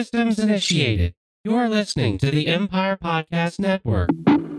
systems initiated. You're listening to the Empire Podcast Network.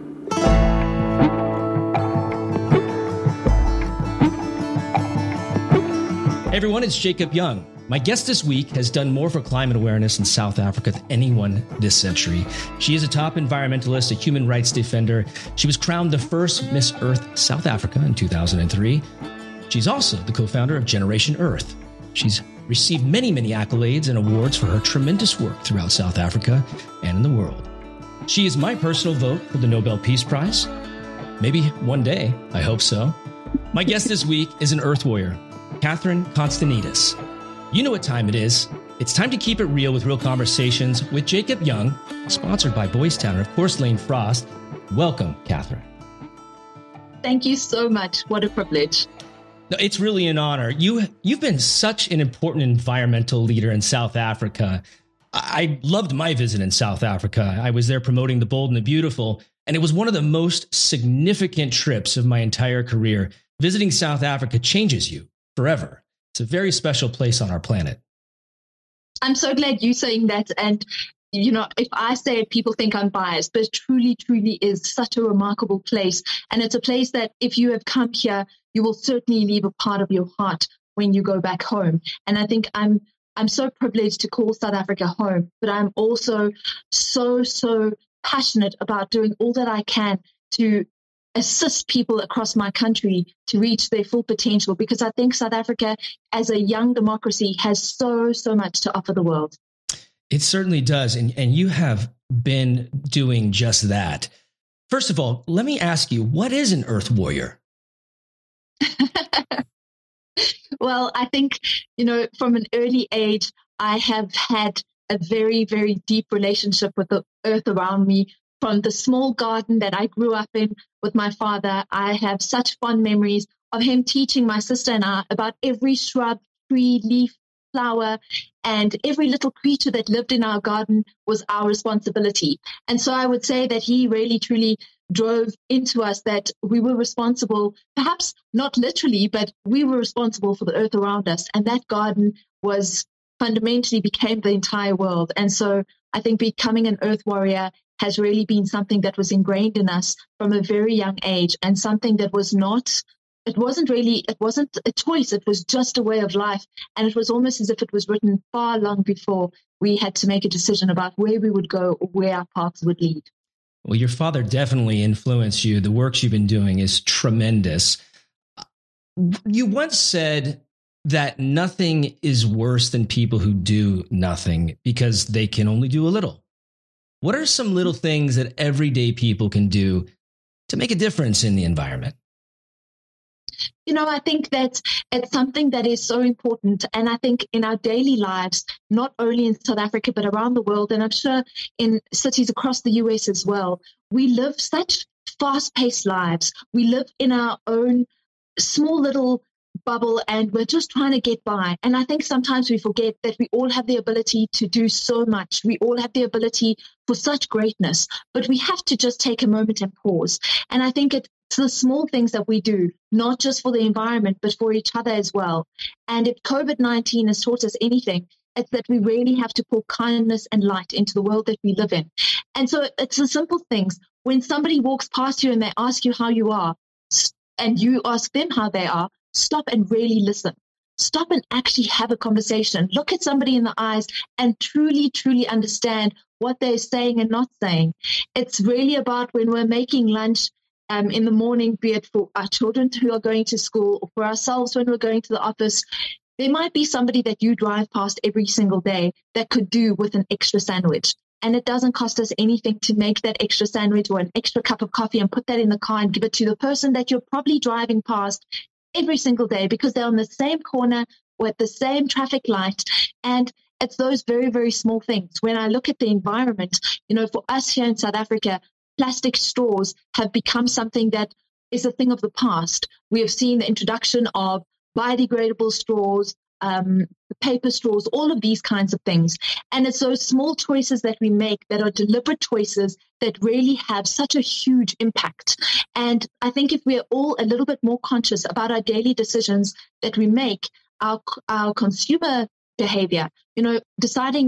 Hey everyone, it's Jacob Young. My guest this week has done more for climate awareness in South Africa than anyone this century. She is a top environmentalist, a human rights defender. She was crowned the first Miss Earth South Africa in 2003. She's also the co-founder of Generation Earth. She's received many accolades and awards for her tremendous work throughout South Africa and in the world. She is my personal vote for the Nobel Peace Prize. Maybe one day, I hope so. My guest this week is an Earth warrior, Catherine Constantinos. You know what time it is. It's time to keep it real with real conversations with Jacob Young, sponsored by Boys Town and of course Lane Frost. Welcome, Catherine. Thank you so much. What a privilege. No, it's really an honor. You've been such an important environmental leader in South Africa. I loved my visit in South Africa. I was there promoting the Bold and the Beautiful, and it was one of the most significant trips of my entire career. Visiting South Africa changes you forever. It's a very special place on our planet. I'm so glad you're saying that. And, you know, if I say it, people think I'm biased, but it truly is such a remarkable place. And it's a place that if you have come here, you will certainly leave a part of your heart when you go back home. And I think I'm so privileged to call South Africa home, but I'm also so passionate about doing all that I can to assist people across my country to reach their full potential, because I think South Africa, as a young democracy, has so much to offer the world. It certainly does. And you have been doing just that. First of all, let me ask you, what is an Earth warrior? Well, I think, you know, from an early age, I have had a very deep relationship with the earth around me. From the small garden that I grew up in with my father, I have such fond memories of him teaching my sister and I about every shrub, tree, leaf, flower, and every little creature that lived in our garden was our responsibility. And so I would say that he really, truly drove into us that we were responsible, perhaps not literally, but we were responsible for the earth around us. And that garden fundamentally became the entire world. And so I think becoming an earth warrior has really been something that was ingrained in us from a very young age, and something that it wasn't a choice. It was just a way of life. And it was almost as if it was written far long before we had to make a decision about where we would go or where our paths would lead. Well, your father definitely influenced you. The work you've been doing is tremendous. You once said that nothing is worse than people who do nothing because they can only do a little. What are some little things that everyday people can do to make a difference in the environment? You know, I think that it's something that is so important. And I think in our daily lives, not only in South Africa, but around the world, and I'm sure in cities across the US as well, we live such fast-paced lives. We live in our own small little bubble and we're just trying to get by. And I think sometimes we forget that we all have the ability to do so much. We all have the ability for such greatness, but we have to just take a moment and pause. And I think it's the small things that we do, not just for the environment, but for each other as well. And if COVID-19 has taught us anything, it's that we really have to pour kindness and light into the world that we live in. And so it's the simple things. When somebody walks past you and they ask you how you are, and you ask them how they are, stop and really listen. Stop and actually have a conversation. Look at somebody in the eyes and truly understand what they're saying and not saying. It's really about when we're making lunch in the morning, be it for our children who are going to school or for ourselves when we're going to the office. There might be somebody that you drive past every single day that could do with an extra sandwich. And it doesn't cost us anything to make that extra sandwich or an extra cup of coffee and put that in the car and give it to the person that you're probably driving past every single day because they're on the same corner or at the same traffic light. And it's those very small things. When I look at the environment, you know, for us here in South Africa, plastic straws have become something that is a thing of the past. We have seen the introduction of biodegradable straws, paper straws, all of these kinds of things. And it's those small choices that we make that are deliberate choices that really have such a huge impact. And I think if we're all a little bit more conscious about our daily decisions that we make, our consumer behavior, you know, deciding what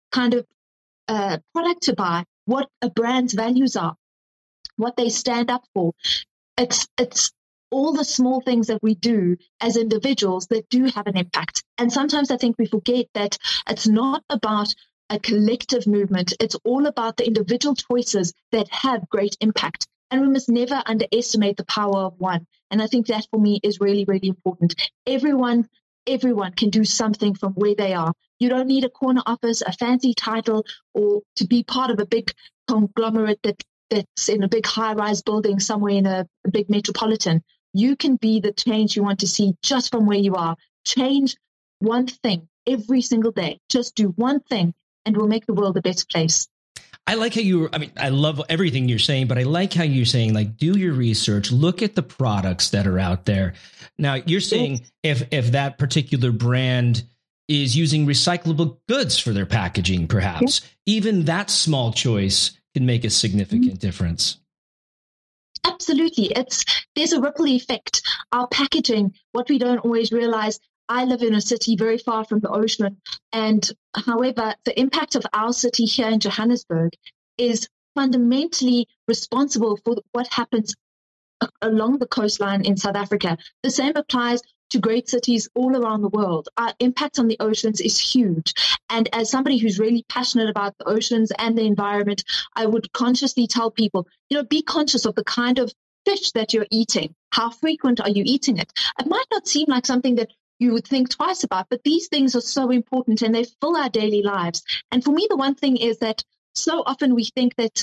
kind of product to buy, what a brand's values are, what they stand up for. It's all the small things that we do as individuals that do have an impact. And sometimes I think we forget that it's not about a collective movement. It's all about the individual choices that have great impact. And we must never underestimate the power of one. And I think that for me is really, really important. Everyone can do something from where they are. You don't need a corner office, a fancy title, or to be part of a big conglomerate that's in a big high-rise building somewhere in a big metropolitan. You can be the change you want to see just from where you are. Change one thing every single day. Just do one thing and we'll make the world a better place. I like how I love everything you're saying, but I like how you're saying, like, do your research, look at the products that are out there. Now, you're saying if that particular brand is using recyclable goods for their packaging, perhaps, even that small choice can make a significant difference. Absolutely. There's a ripple effect. Our packaging, what we don't always realize, I live in a city very far from the ocean. And however, the impact of our city here in Johannesburg is fundamentally responsible for what happens along the coastline in South Africa. The same applies to great cities all around the world. Our impact on the oceans is huge. And as somebody who's really passionate about the oceans and the environment, I would consciously tell people, be conscious of the kind of fish that you're eating. How frequent are you eating it? It might not seem like something that you would think twice about, but these things are so important and they fill our daily lives. And for me, the one thing is that so often we think that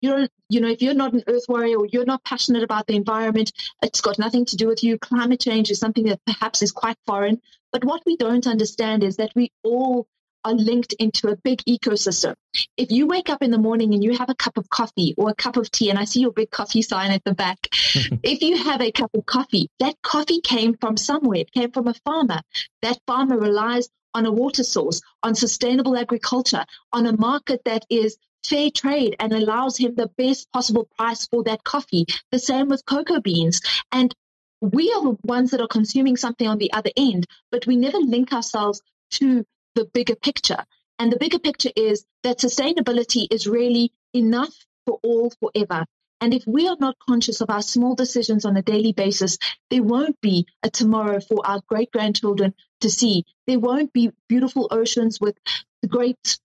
if you're not an earth warrior or you're not passionate about the environment, it's got nothing to do with you. Climate change is something that perhaps is quite foreign. But what we don't understand is that we all are linked into a big ecosystem. If you wake up in the morning and you have a cup of coffee or a cup of tea, and I see your big coffee sign at the back, if you have a cup of coffee, that coffee came from somewhere. It came from a farmer. That farmer relies on a water source, on sustainable agriculture, on a market that is fair trade and allows him the best possible price for that coffee. The same with cocoa beans. And we are the ones that are consuming something on the other end, but we never link ourselves to the bigger picture. And the bigger picture is that sustainability is really enough for all forever. And if we are not conscious of our small decisions on a daily basis, there won't be a tomorrow for our great-grandchildren to see. There won't be beautiful oceans with the great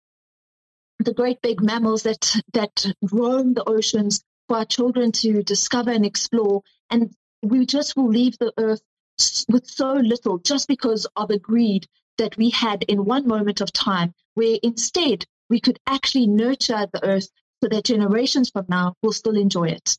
big mammals that roam the oceans for our children to discover and explore. And we just will leave the earth with so little just because of the greed that we had in one moment of time, where instead we could actually nurture the earth so that generations from now will still enjoy it.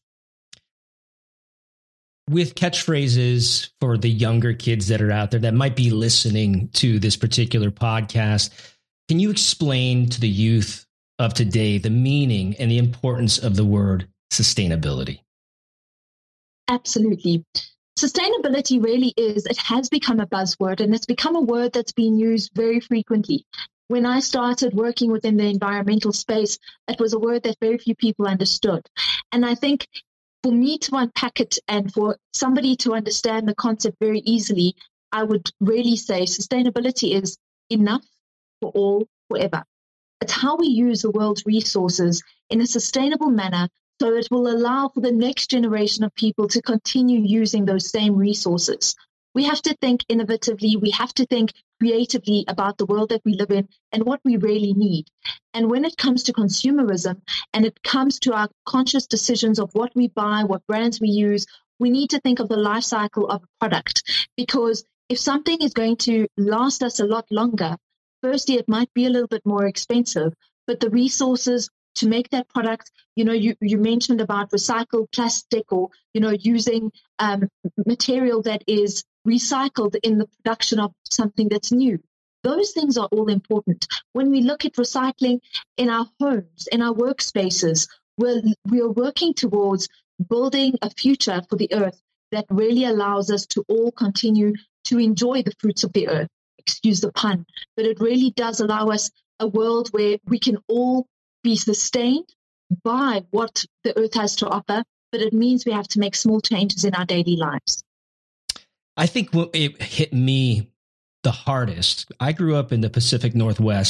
With catchphrases for the younger kids that are out there that might be listening to this particular podcast, can you explain to the youth of today the meaning and the importance of the word sustainability? Absolutely. Sustainability really it has become a buzzword, and it's become a word that's been used very frequently. When I started working within the environmental space, it was a word that very few people understood. And I think for me to unpack it and for somebody to understand the concept very easily, I would really say sustainability is enough for all, forever. It's how we use the world's resources in a sustainable manner so it will allow for the next generation of people to continue using those same resources. We have to think innovatively. We have to think creatively about the world that we live in and what we really need. And when it comes to consumerism and it comes to our conscious decisions of what we buy, what brands we use, we need to think of the life cycle of a product. Because if something is going to last us a lot longer, firstly, it might be a little bit more expensive, but the resources to make that product, you mentioned about recycled plastic or, using material that is recycled in the production of something that's new. Those things are all important. When we look at recycling in our homes, in our workspaces, we are working towards building a future for the earth that really allows us to all continue to enjoy the fruits of the earth. Excuse the pun, but it really does allow us a world where we can all be sustained by what the earth has to offer, but it means we have to make small changes in our daily lives. I think what it hit me the hardest, I grew up in the Pacific Northwest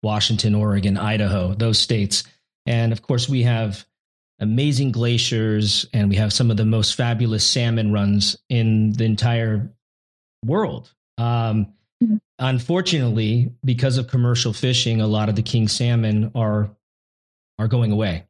Washington, Oregon, Idaho, those states. And of course, we have amazing glaciers and we have some of the most fabulous salmon runs in the entire world. Unfortunately, because of commercial fishing, a lot of the king salmon are going away.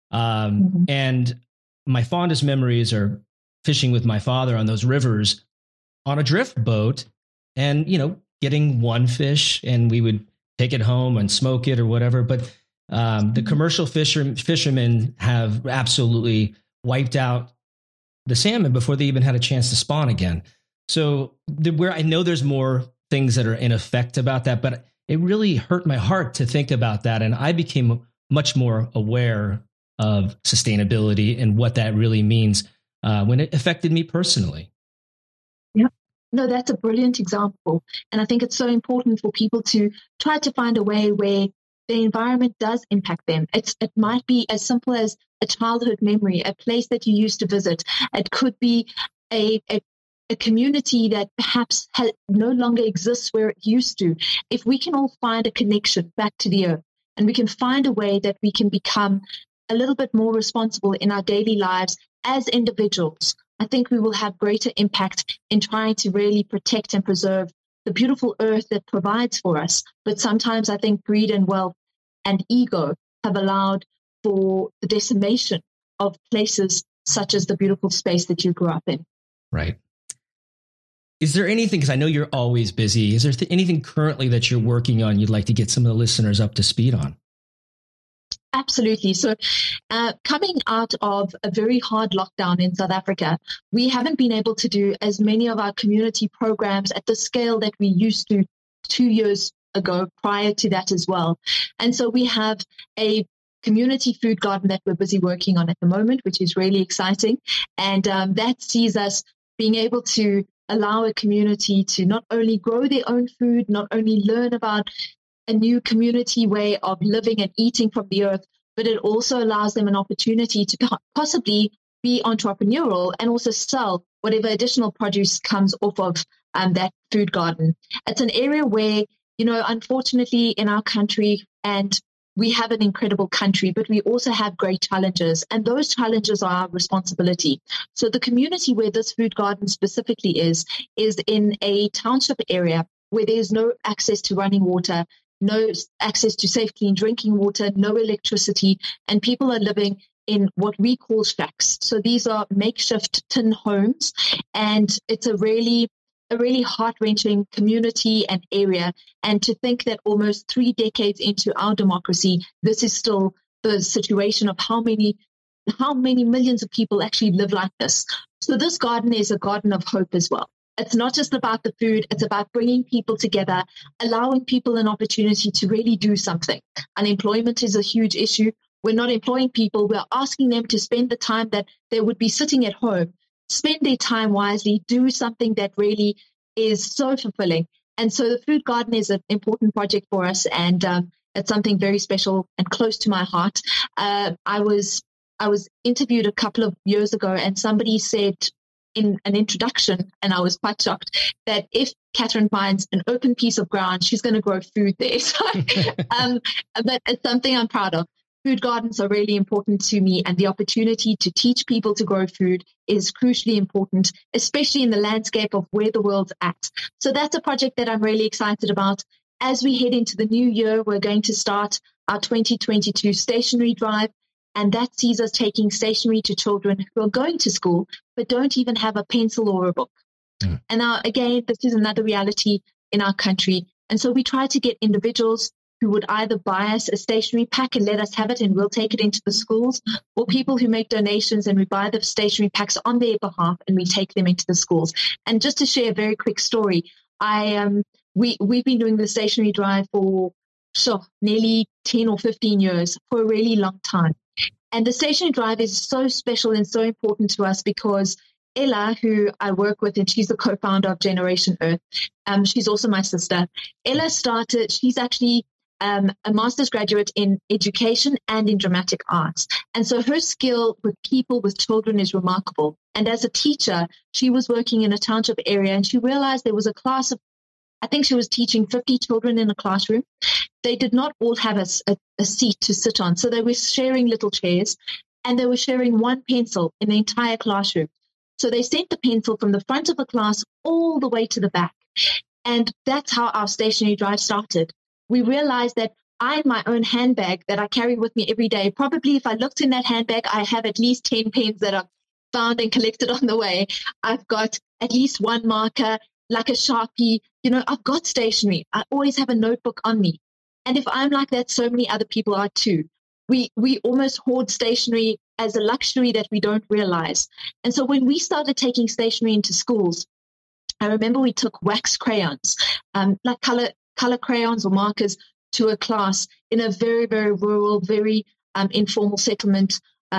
And my fondest memories are fishing with my father on those rivers on a drift boat and, getting one fish, and we would take it home and smoke it or whatever. But the commercial fishermen have absolutely wiped out the salmon before they even had a chance to spawn again. So where I know there's more things that are in effect about that, but it really hurt my heart to think about that. And I became much more aware of sustainability and what that really means when it affected me personally. Yeah. No, that's a brilliant example. And I think it's so important for people to try to find a way where the environment does impact them. It might be as simple as a childhood memory, a place that you used to visit. It could be a community that perhaps no longer exists where it used to. If we can all find a connection back to the earth, and we can find a way that we can become a little bit more responsible in our daily lives as individuals, I think we will have greater impact in trying to really protect and preserve the beautiful earth that provides for us. But sometimes I think greed and wealth and ego have allowed for the decimation of places such as the beautiful space that you grew up in. Right. Is there anything, because I know you're always busy, is there anything currently that you're working on you'd like to get some of the listeners up to speed on? Absolutely. So coming out of a very hard lockdown in South Africa, we haven't been able to do as many of our community programs at the scale that we used to 2 years ago, prior to that as well. And so we have a community food garden that we're busy working on at the moment, which is really exciting. And that sees us being able to allow a community to not only grow their own food, not only learn about a new community way of living and eating from the earth, but it also allows them an opportunity to possibly be entrepreneurial and also sell whatever additional produce comes off of that food garden. It's an area where, unfortunately in our country, and we have an incredible country, but we also have great challenges, and those challenges are our responsibility. So the community where this food garden specifically is in a township area where there's no access to running water, no access to safe, clean drinking water, no electricity, and people are living in what we call shacks. So these are makeshift tin homes, and it's a really heart-wrenching community and area. And to think that almost 3 decades into our democracy, this is still the situation of how many millions of people actually live like this. So this garden is a garden of hope as well. It's not just about the food. It's about bringing people together, allowing people an opportunity to really do something. Unemployment is a huge issue. We're not employing people. We're asking them to spend the time that they would be sitting at home, spend their time wisely, do something that really is so fulfilling. And so the food garden is an important project for us, and it's something very special and close to my heart. I was interviewed a couple of years ago, and somebody said in an introduction, and I was quite shocked, that if Catherine finds an open piece of ground, she's going to grow food there. So, but it's something I'm proud of. Food gardens are really important to me, and the opportunity to teach people to grow food is crucially important, especially in the landscape of where the world's at. So that's a project that I'm really excited about. As we head into the new year, we're going to start our 2022 stationery drive, and that sees us taking stationery to children who are going to school but don't even have a pencil or a book. And now, again, this is another reality in our country. And so we try to get individuals who would either buy us a stationery pack and let us have it and we'll take it into the schools, or people who make donations and we buy the stationery packs on their behalf and we take them into the schools. And just to share a very quick story, we've been doing the stationery drive for nearly 10 or 15 years, for a really long time. And the stationery drive is so special and so important to us because Ella, who I work with, and she's the co-founder of Generation Earth, she's also my sister. Ella she's actually a master's graduate in education and in dramatic arts. And so her skill with people, with children, is remarkable. And as a teacher, she was working in a township area and she realized there was a class of I think she was teaching 50 children in a classroom. They did not all have a seat to sit on. So they were sharing little chairs, and they were sharing one pencil in the entire classroom. So they sent the pencil from the front of the class all the way to the back. And that's how our stationery drive started. We realized that I had my own handbag that I carry with me every day. Probably if I looked in that handbag, I have at least 10 pens that I've found and collected on the way. I've got at least one marker, like a Sharpie. I've got stationery. I always have a notebook on me. And if I'm like that, so many other people are too. We almost hoard stationery as a luxury that we don't realize. And so when we started taking stationery into schools, I remember we took wax crayons, like color crayons or markers, to a class in a very, very rural, very informal settlement.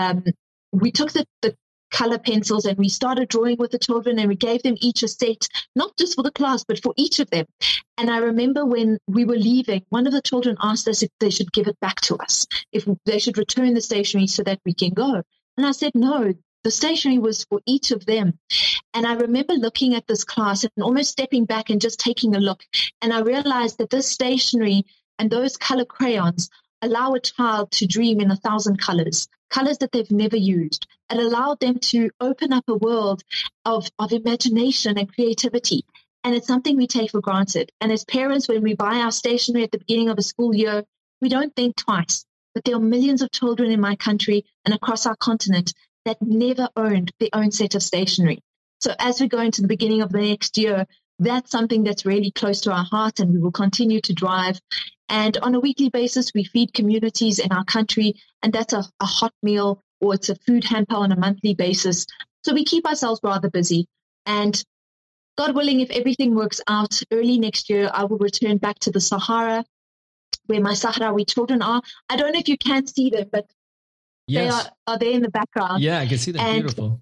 We took the color pencils and we started drawing with the children, and we gave them each a set, not just for the class, but for each of them. And I remember when we were leaving, one of the children asked us if they should give it back to us, if they should return the stationery so that we can go. And I said, no, the stationery was for each of them. And I remember looking at this class and almost stepping back and just taking a look. And I realized that this stationery and those color crayons allow a child to dream in 1,000 colors that they've never used. It allowed them to open up a world of imagination and creativity. And it's something we take for granted. And as parents, when we buy our stationery at the beginning of a school year, we don't think twice. But there are millions of children in my country and across our continent that never owned their own set of stationery. So as we go into the beginning of the next year, that's something that's really close to our heart, and we will continue to drive. And on a weekly basis, we feed communities in our country, and that's a hot meal, or it's a food hamper on a monthly basis. So we keep ourselves rather busy. And God willing, if everything works out, early next year, I will return back to the Sahara, where my Sahrawi children are. I don't know if you can see them, but yes, they are there in the background. Yeah, I can see them. And beautiful.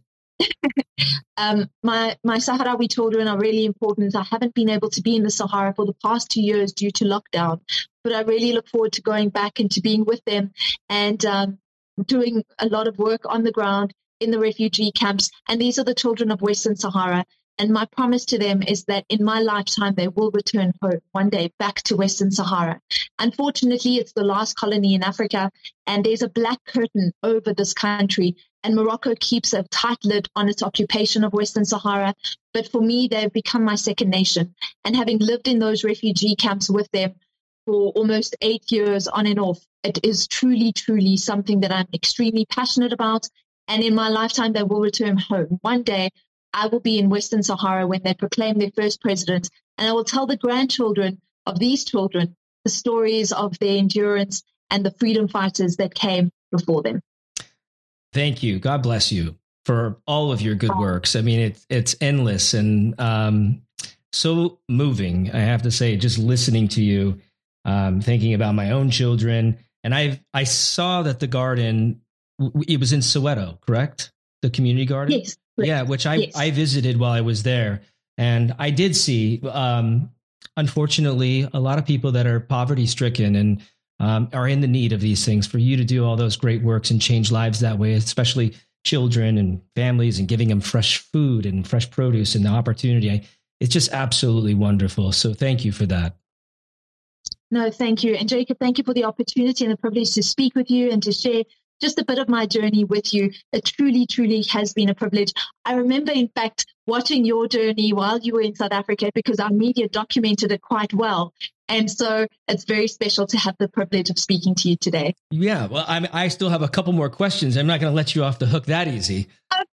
My Sahrawi children are really important. I haven't been able to be in the Sahara for the past 2 years due to lockdown, but I really look forward to going back and to being with them and doing a lot of work on the ground in the refugee camps. And these are the children of Western Sahara. And my promise to them is that in my lifetime, they will return home one day back to Western Sahara. Unfortunately, it's the last colony in Africa, and there's a black curtain over this country. And Morocco keeps a tight lid on its occupation of Western Sahara. But for me, they've become my second nation. And having lived in those refugee camps with them for almost 8 years on and off, it is truly, truly something that I'm extremely passionate about. And in my lifetime, they will return home. One day, I will be in Western Sahara when they proclaim their first president, and I will tell the grandchildren of these children the stories of their endurance and the freedom fighters that came before them. Thank you. God bless you for all of your good works. I mean, it's endless and so moving, I have to say, just listening to you, thinking about my own children. And I saw that the garden, it was in Soweto, correct? The community garden? Yes. Yeah, which I visited while I was there. And I did see, unfortunately, a lot of people that are poverty stricken and are in the need of these things. For you to do all those great works and change lives that way, especially children and families, and giving them fresh food and fresh produce and the opportunity, it's just absolutely wonderful. So thank you for that. No, thank you. And Jacob, thank you for the opportunity and the privilege to speak with you and to share just a bit of my journey with you. It truly, truly has been a privilege. I remember, in fact, watching your journey while you were in South Africa, because our media documented it quite well. And so it's very special to have the privilege of speaking to you today. Yeah, well, I still have a couple more questions. I'm not going to let you off the hook that easy.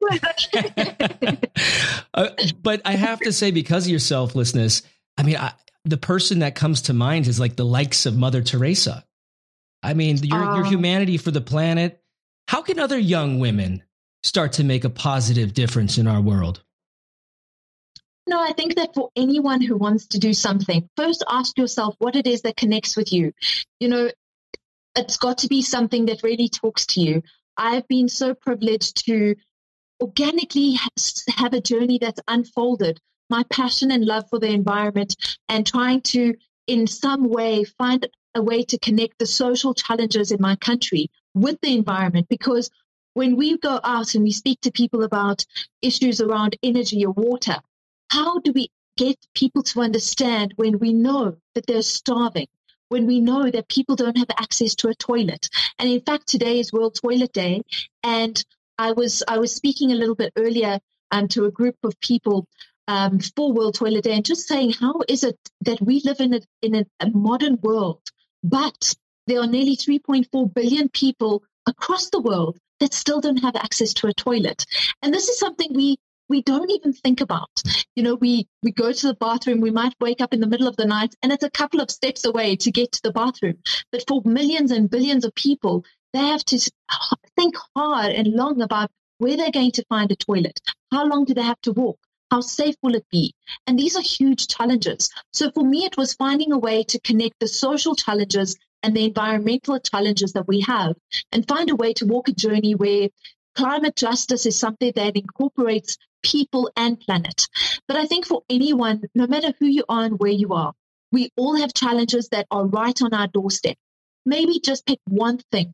But I have to say, because of your selflessness, I mean, the person that comes to mind is like the likes of Mother Teresa. I mean, your humanity for the planet. How can other young women start to make a positive difference in our world? No, I think that for anyone who wants to do something, first ask yourself what it is that connects with you. You know, it's got to be something that really talks to you. I've been so privileged to organically have a journey that's unfolded. My passion and love for the environment, and trying to, in some way, find a way to connect the social challenges in my country with the environment. Because when we go out and we speak to people about issues around energy or water, how do we get people to understand when we know that they're starving, when we know that people don't have access to a toilet. And in fact, today is World Toilet Day. And I was speaking a little bit earlier to a group of people for World Toilet Day, and just saying, how is it that we live in a modern world, but there are nearly 3.4 billion people across the world that still don't have access to a toilet? And this is something we don't even think about. We go to the bathroom, we might wake up in the middle of the night, and it's a couple of steps away to get to the bathroom. But for millions and billions of people, they have to think hard and long about where they're going to find a toilet. How long do they have to walk? How safe will it be? And these are huge challenges. So for me, it was finding a way to connect the social challenges and the environmental challenges that we have, and find a way to walk a journey where climate justice is something that incorporates people and planet. But I think for anyone, no matter who you are and where you are, we all have challenges that are right on our doorstep. Maybe just pick one thing.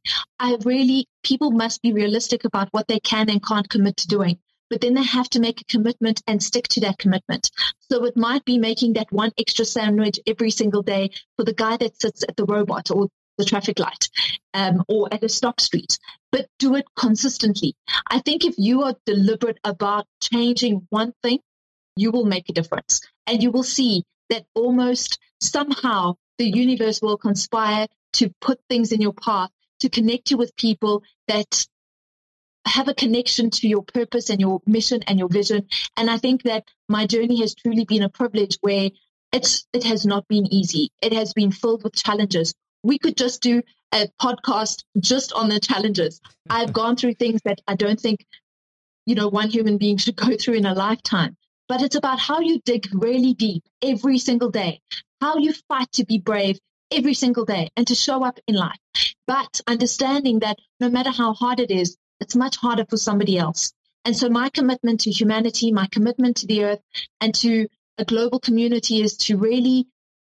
People must be realistic about what they can and can't commit to doing, but then they have to make a commitment and stick to that commitment. So it might be making that one extra sandwich every single day for the guy that sits at the robot or the traffic light, or at a stop street, but do it consistently. I think if you are deliberate about changing one thing, you will make a difference. And you will see that almost somehow the universe will conspire to put things in your path, to connect you with people that have a connection to your purpose and your mission and your vision. And I think that my journey has truly been a privilege, where it has not been easy. It has been filled with challenges. We could just do a podcast just on the challenges. I've gone through things that I don't think, one human being should go through in a lifetime. But it's about how you dig really deep every single day, how you fight to be brave every single day and to show up in life. But understanding that no matter how hard it is, it's much harder for somebody else. And so my commitment to humanity, my commitment to the earth and to a global community is to really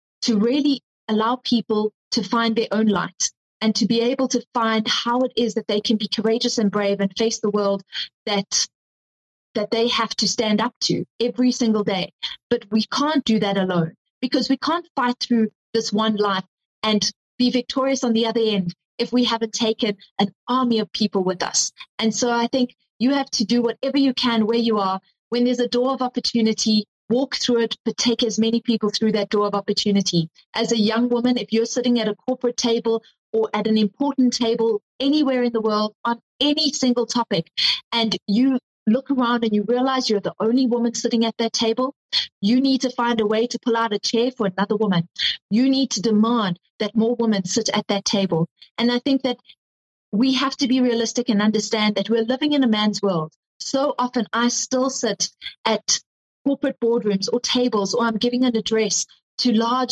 allow people to find their own light and to be able to find how it is that they can be courageous and brave and face the world that they have to stand up to every single day. But we can't do that alone, because we can't fight through this one life and be victorious on the other end if we haven't taken an army of people with us. And so I think you have to do whatever you can where you are. When there's a door of opportunity, walk through it, but take as many people through that door of opportunity. As a young woman, if you're sitting at a corporate table or at an important table anywhere in the world on any single topic, and you look around and you realize you're the only woman sitting at that table, you need to find a way to pull out a chair for another woman. You need to demand that more women sit at that table. And I think that we have to be realistic and understand that we're living in a man's world. So often I still sit at corporate boardrooms or tables, or I'm giving an address to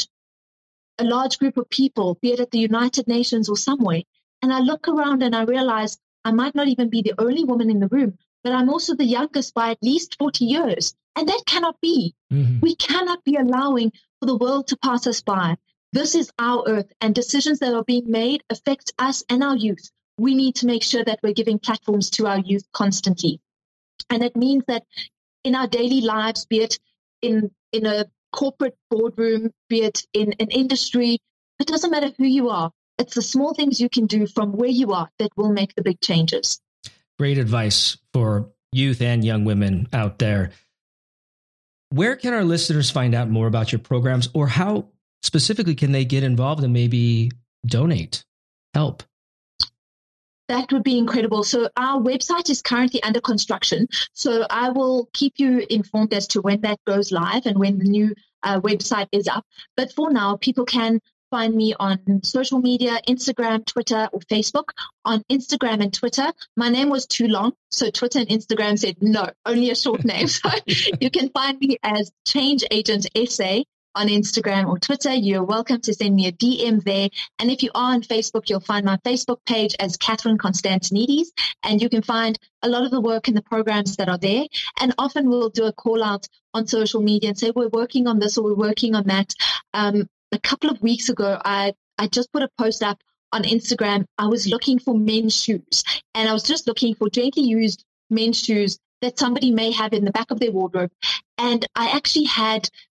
a large group of people, be it at the United Nations or somewhere. And I look around and I realize I might not even be the only woman in the room, but I'm also the youngest by at least 40 years. And that cannot be. Mm-hmm. We cannot be allowing for the world to pass us by. This is our earth, and decisions that are being made affect us and our youth. We need to make sure that we're giving platforms to our youth constantly. And it means that in our daily lives, be it in a corporate boardroom, be it in an industry, it doesn't matter who you are. It's the small things you can do from where you are that will make the big changes. Great advice for youth and young women out there. Where can our listeners find out more about your programs, or how specifically can they get involved and maybe donate, help? That would be incredible. So our website is currently under construction. So I will keep you informed as to when that goes live and when the new website is up. But for now, people can find me on social media, Instagram, Twitter, or Facebook. On Instagram and Twitter, my name was too long, so Twitter and Instagram said, no, only a short name. So you can find me as Change Agent SA on Instagram or Twitter. You're welcome to send me a DM there. And if you are on Facebook, you'll find my Facebook page as Catherine Constantinides, and you can find a lot of the work and the programs that are there. And often we'll do a call out on social media and say, we're working on this or we're working on that. A couple of weeks ago, I just put a post up on Instagram. I was looking for men's shoes, and I was just looking for gently used men's shoes that somebody may have in the back of their wardrobe. And I actually had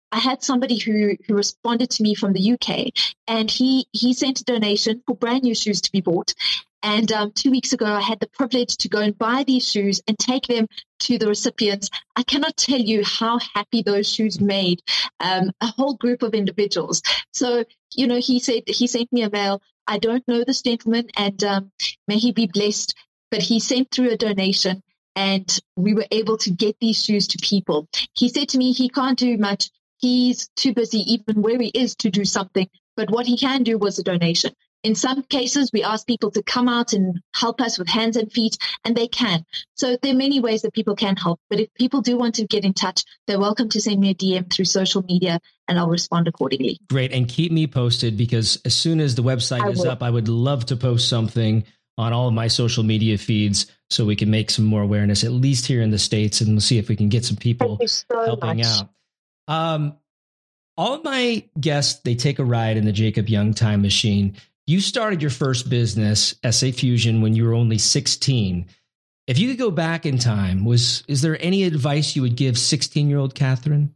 I had somebody who responded to me from the UK, and he sent a donation for brand new shoes to be bought. And 2 weeks ago, I had the privilege to go and buy these shoes and take them to the recipients. I cannot tell you how happy those shoes made a whole group of individuals. So, he sent me a mail. I don't know this gentleman, and may he be blessed, but he sent through a donation, and we were able to get these shoes to people. He said to me he can't do much. He's too busy even where he is to do something, but what he can do was a donation. In some cases, we ask people to come out and help us with hands and feet, and they can. So there are many ways that people can help. But if people do want to get in touch, they're welcome to send me a DM through social media, and I'll respond accordingly. Great. And keep me posted, because as soon as the website is up, I would love to post something on all of my social media feeds so we can make some more awareness, at least here in the States, and we'll see if we can get some people helping out. All of my guests, they take a ride in the Jacob Young time machine. You started your first business, SA Fusion, when you were only 16. If you could go back in time, is there any advice you would give 16-year-old Catherine?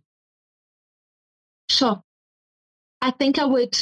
Sure. I think I would,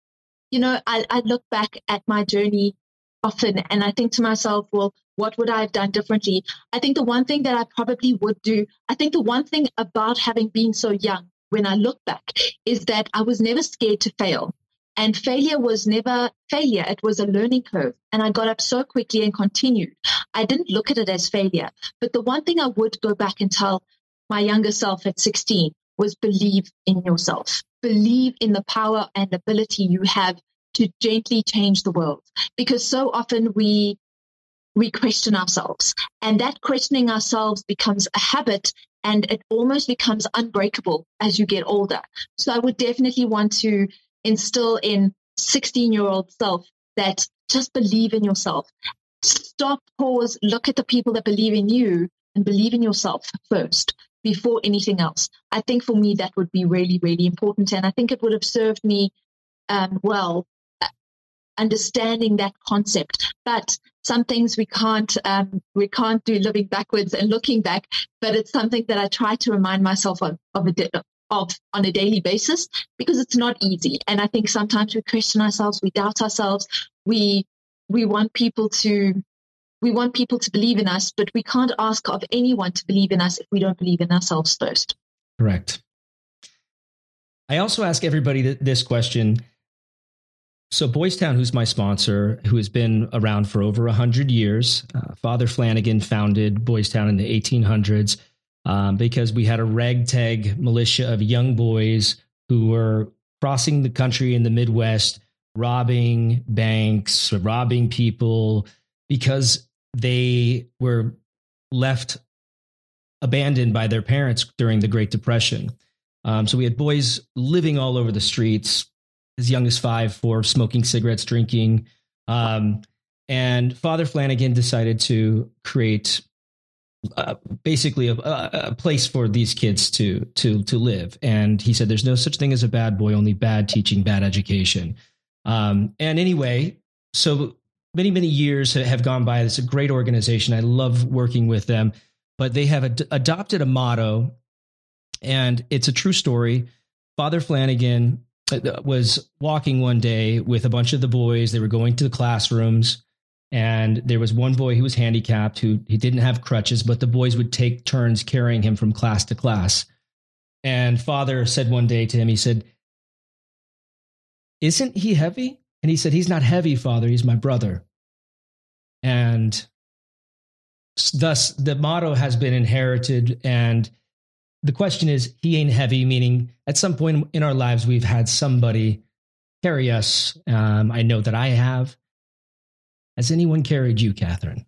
I look back at my journey often, and I think to myself, well, what would I have done differently? I think the one thing that I probably would do, I think the one thing about having been so young, when I look back, is that I was never scared to fail. And failure was never failure. It was a learning curve. And I got up so quickly and continued. I didn't look at it as failure. But the one thing I would go back and tell my younger self at 16 was believe in yourself. Believe in the power and ability you have to gently change the world. Because so often we question ourselves. And that questioning ourselves becomes a habit, and it almost becomes unbreakable as you get older. So I would definitely want to instill in 16-year-old self that just believe in yourself. Stop, pause, look at the people that believe in you, and believe in yourself first before anything else. I think for me, that would be really, really important. And I think it would have served me well, understanding that concept. But some things we can't do living backwards and looking back, but it's something that I try to remind myself of on a daily basis, because it's not easy. And I think sometimes we question ourselves, we doubt ourselves, we want people to believe in us, but we can't ask of anyone to believe in us if we don't believe in ourselves first. Correct. I also ask everybody this question. So Boys Town, who's my sponsor, who has been around for over 100 years, Father Flanagan founded Boys Town in the 1800s. Because we had a ragtag militia of young boys who were crossing the country in the Midwest, robbing banks, robbing people, because they were left abandoned by their parents during the Great Depression. So we had boys living all over the streets, as young as 5, 4, smoking cigarettes, drinking. And Father Flanagan decided to create basically a place for these kids to live. And he said, there's no such thing as a bad boy, only bad teaching, bad education. And anyway, so many, many years have gone by. It's a great organization. I love working with them, but they have adopted a motto, and it's a true story. Father Flanagan was walking one day with a bunch of the boys. They were going to the classrooms, and there was one boy who was handicapped, he didn't have crutches, but the boys would take turns carrying him from class to class. And Father said one day to him, he said, "Isn't he heavy?" And he said, "He's not heavy, Father. He's my brother." And thus the motto has been inherited. And the question is, he ain't heavy, meaning at some point in our lives, we've had somebody carry us. I know that I have. Has anyone carried you, Catherine?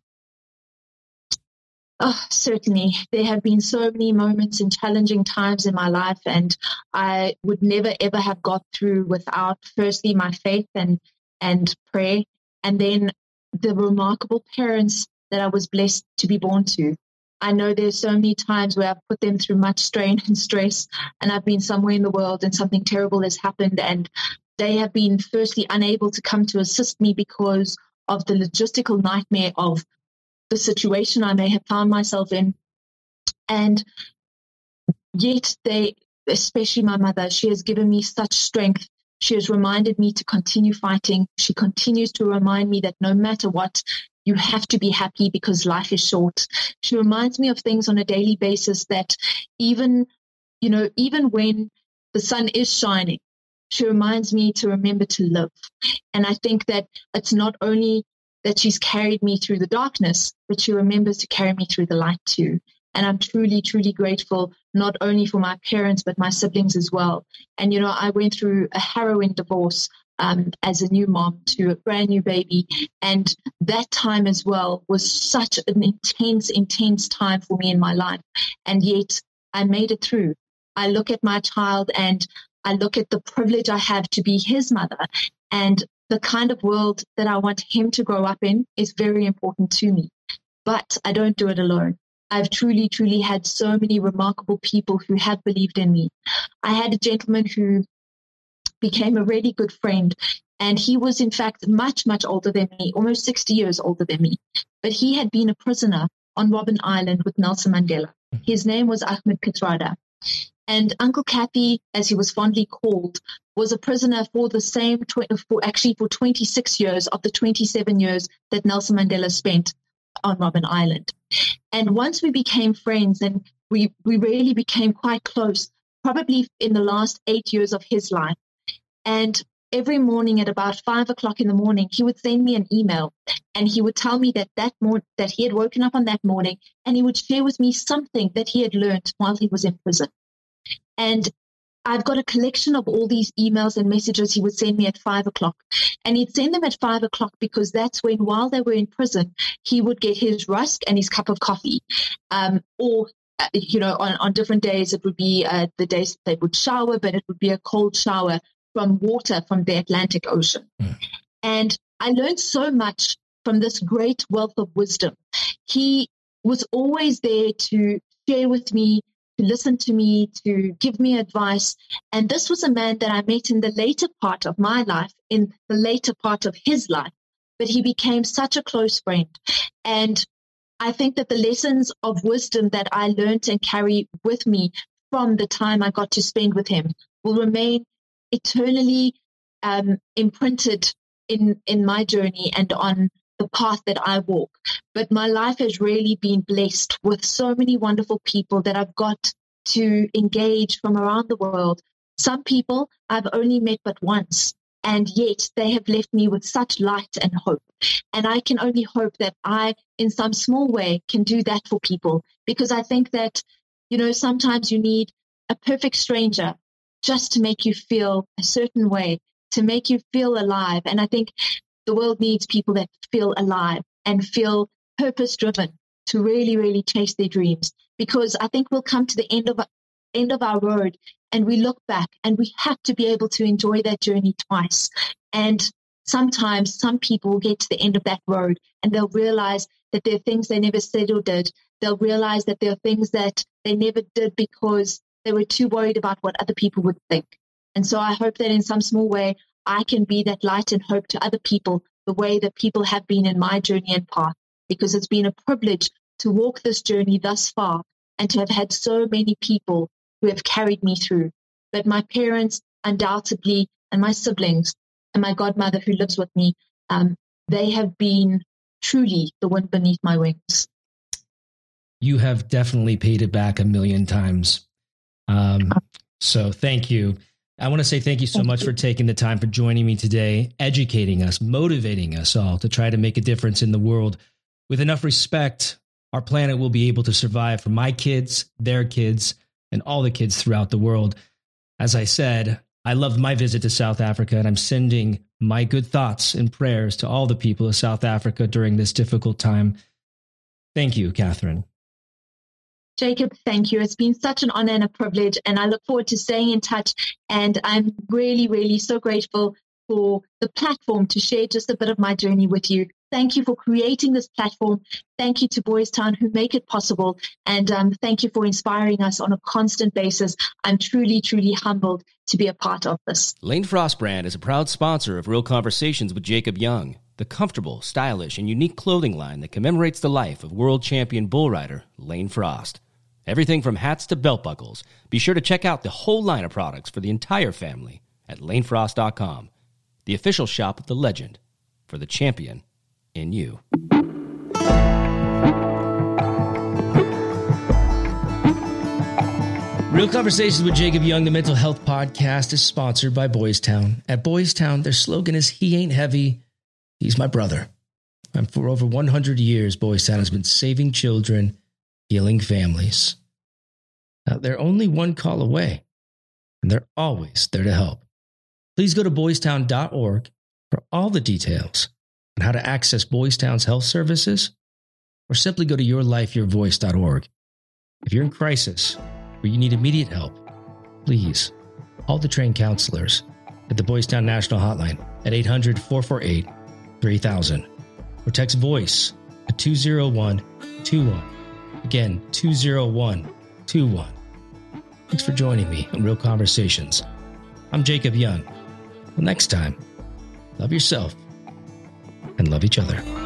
Oh, certainly. There have been so many moments and challenging times in my life, and I would never, ever have got through without, firstly, my faith and prayer, and then the remarkable parents that I was blessed to be born to. I know there's so many times where I've put them through much strain and stress, and I've been somewhere in the world and something terrible has happened, and they have been firstly unable to come to assist me because of the logistical nightmare of the situation I may have found myself in. And yet they especially my mother, she has given me such strength. She has reminded me to continue fighting. She continues to remind me that no matter what, you have to be happy because life is short. She reminds me of things on a daily basis that even when the sun is shining, she reminds me to remember to live. And I think that it's not only that she's carried me through the darkness, but she remembers to carry me through the light too. And I'm truly, truly grateful, not only for my parents, but my siblings as well. And, I went through a harrowing divorce as a new mom to a brand new baby. And that time as well was such an intense time for me in my life. And yet I made it through. I look at my child and I look at the privilege I have to be his mother, and the kind of world that I want him to grow up in is very important to me. But I don't do it alone. I've truly, truly had so many remarkable people who have believed in me. I had a gentleman who became a really good friend, and he was in fact much, much older than me, almost 60 years older than me. But he had been a prisoner on Robben Island with Nelson Mandela. His name was Ahmed Kathrada. And Uncle Kathy, as he was fondly called, was a prisoner for the same, for 26 years of the 27 years that Nelson Mandela spent on Robben Island. And once we became friends, and we really became quite close, probably in the last 8 years of his life. And every morning at about 5 o'clock in the morning, he would send me an email, and he would tell me that he had woken up on that morning, and he would share with me something that he had learned while he was in prison. And I've got a collection of all these emails and messages he would send me at 5 o'clock. And he'd send them at 5 o'clock because that's when, while they were in prison, he would get his rusk and his cup of coffee. Or on different days, it would be the days that they would shower, but it would be a cold shower from water from the Atlantic Ocean. And I learned so much from this great wealth of wisdom. He was always there to share with me, to listen to me, to give me advice. And this was a man that I met in the later part of my life, in the later part of his life, but he became such a close friend. And I think that the lessons of wisdom that I learned and carry with me from the time I got to spend with him will remain eternally imprinted in my journey and on the path that I walk. But my life has really been blessed with so many wonderful people that I've got to engage from around the world. Some people I've only met but once, and yet they have left me with such light and hope. And I can only hope that I, in some small way, can do that for people, because I think that, sometimes you need a perfect stranger just to make you feel a certain way, to make you feel alive. And I think the world needs people that feel alive and feel purpose-driven to really, really chase their dreams. Because I think we'll come to the end of our road and we look back and we have to be able to enjoy that journey twice. And sometimes some people will get to the end of that road and they'll realize that there are things they never said or did. They'll realize that there are things that they never did because they were too worried about what other people would think. And so I hope that in some small way, I can be that light and hope to other people the way that people have been in my journey and path, because it's been a privilege to walk this journey thus far and to have had so many people who have carried me through. But my parents, undoubtedly, and my siblings, and my godmother who lives with me, they have been truly the wind beneath my wings. You have definitely paid it back 1,000,000 times. So thank you. I want to say thank you so much for taking the time for joining me today, educating us, motivating us all to try to make a difference in the world. With enough respect, our planet will be able to survive for my kids, their kids, and all the kids throughout the world. As I said, I loved my visit to South Africa, and I'm sending my good thoughts and prayers to all the people of South Africa during this difficult time. Thank you, Catherine. Jacob, thank you. It's been such an honor and a privilege, and I look forward to staying in touch. And I'm really, really so grateful for the platform to share just a bit of my journey with you. Thank you for creating this platform. Thank you to Boys Town who make it possible. And thank you for inspiring us on a constant basis. I'm truly, truly humbled to be a part of this. Lane Frost Brand is a proud sponsor of Real Conversations with Jacob Young, the comfortable, stylish, and unique clothing line that commemorates the life of world champion bull rider Lane Frost. Everything from hats to belt buckles. Be sure to check out the whole line of products for the entire family at lanefrost.com, the official shop of the legend, for the champion in you. Real Conversations with Jacob Young, the Mental Health Podcast, is sponsored by Boys Town. At Boys Town, their slogan is, "He ain't heavy, he's my brother." And for over 100 years, Boys Town has been saving children, healing families. Now, they're only one call away, and they're always there to help. Please go to boystown.org for all the details on how to access Boys Town's health services, or simply go to yourlifeyourvoice.org. If you're in crisis or you need immediate help, please call the trained counselors at the Boys Town National Hotline at 800-448-3000 or text VOICE at 20121. Again, 20121. Thanks for joining me on Real Conversations. I'm Jacob Young. Well, next time, love yourself and love each other.